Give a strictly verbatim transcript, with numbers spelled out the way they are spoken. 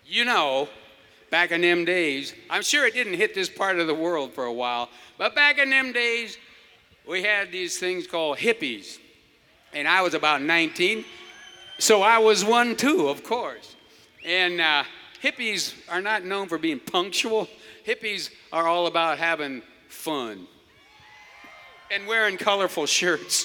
You know, back in them days, I'm sure it didn't hit this part of the world for a while, but back in them days, we had these things called hippies. And I was about nineteen, so I was one too, of course. And uh, hippies are not known for being punctual. Hippies are all about having fun and wearing colorful shirts.